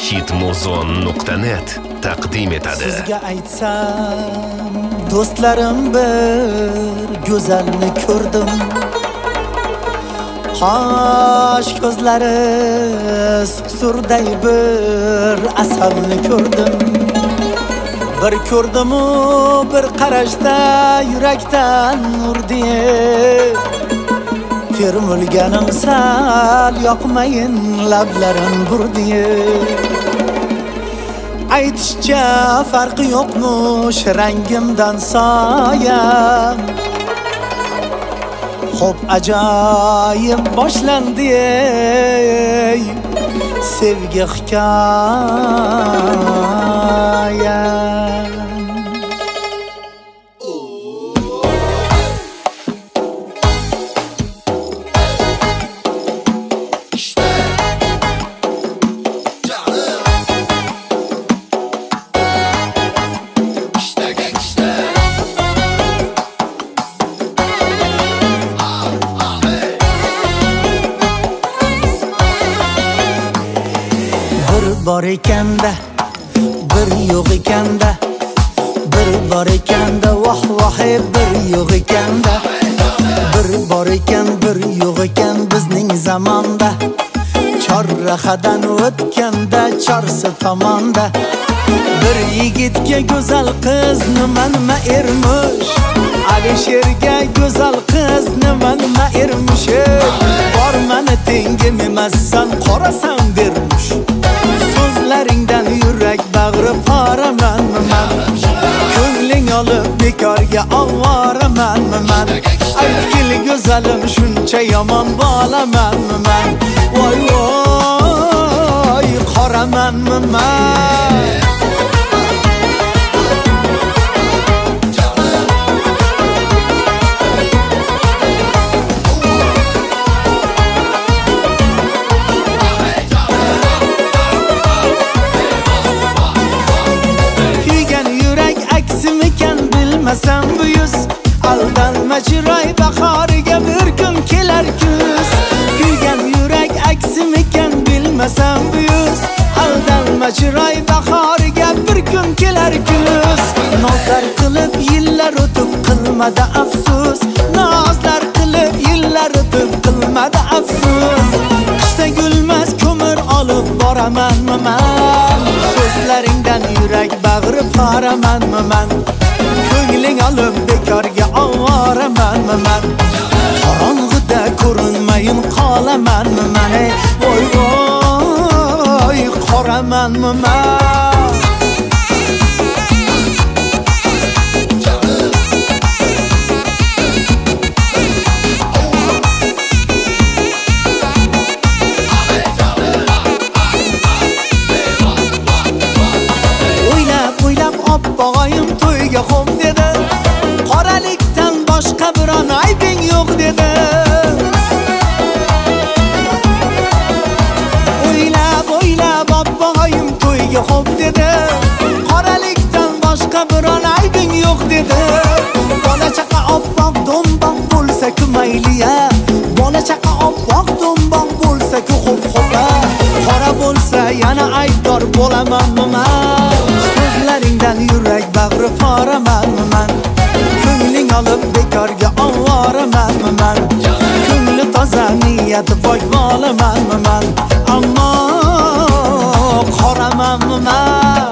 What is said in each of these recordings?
hitmuzon.net taqdim etadi. Sizga aytsam, do'stlarim, bir go'zalni ko'rdim. Qosh ko'zlari surday bir asalni ko'rdim. Bir ko'rdim-u, bir qarashda yurakdan urdi. Termulganim sal yoqmayin lablarim burdi. Aytishcha farqi yo'qmush rangimdan soya. Xo'p, ajoyib boshlandi sevgi hikoya. Bor ekanda, bir yo'q ekanda, bir bor ekanda, voh voh, bir yo'q ekanda, bir bor ekan, bir yo'q ekan bizning zamonda. Chorrahadan o'tganda chorsi tomonda bir yigitga go'zal qiz nima ermish, Alisherga go'zal qiz nima ermish. Bor mani tengim emassan, qorasan dermish. So'zlaringdan yurak bag'ri poramanmi man? Ko'ngling olib bekorga ovoramanmi man? Aytgil go'zalim, shuncha yomon bolamanmi man? Voy voy, qoramanmi man? Bilmasam bu yuz, aldanma chiroy, bahoriga bir kun kelar kuz. Kuygan yurak aksimikan, bilmasam bu yuz, aldanma chiroy, bahoriga bir kun kelar kuz. Nozlar qilib yillar o'tib qilmadi afsus, nozlar qilib yillar o'tib qilmadi afsus. Qishda gulmas ko'mir olib boramanmi man? So'zlaringdan yurak bag'ri poramanmi man? Ko'ngling olib bekorga ovoramanmi man? Qorong'ida ko'rinmayin qolamanmi man? Voy voy, qoramanmi man? O'ylab oppog'ayim to'yga xom dedi. Qoralikdan boshqa biron aybing yo'q dedi. O'ylab oppog'ayim to'yga xom dedi. Qoralikdan boshqa biron aybing yo'q dedi. Bola chaqa oppoq do'mboq bo'lsa-ku mayliya, bola chaqa oppoq do'mboq bo'lsa-ku xo'p-xo'pa. Qora bo'lsa yana aybdor bo'lamanmi man? So'zlaringdan yurak bag'ri poramanmi man? Ko'ngling olib bekorga ovoramanmi man? Ko'ngli toza, niyati pok bolamanmi man? Ammo qoramanmi man?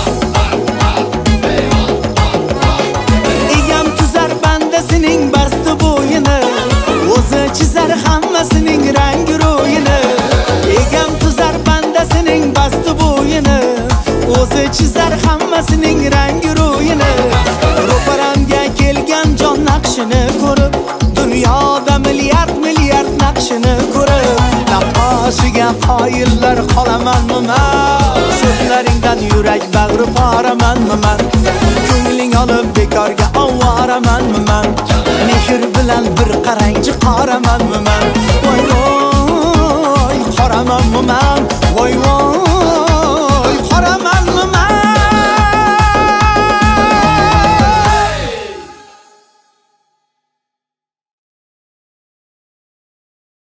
Egam tuzar bandasining basti bo'yini, o'zi chizar hammasining rangi ro'yini. Egam tuzar bandasining basti bo'yini, o'zi chizar hammasining rangi ro'yini. Ro'paramga kelgan jon naqshini ko'rib, dunyoda milliard naqshini ko'rib, naqoshiga qoyillar qolamanmi man? So'zlaringdan yurak bag'ri poramanmi man? Ko'ngling olib bekorga ovoramanmi man? Mehr bilan bir qarangchi qoramanmi man? Voy voy,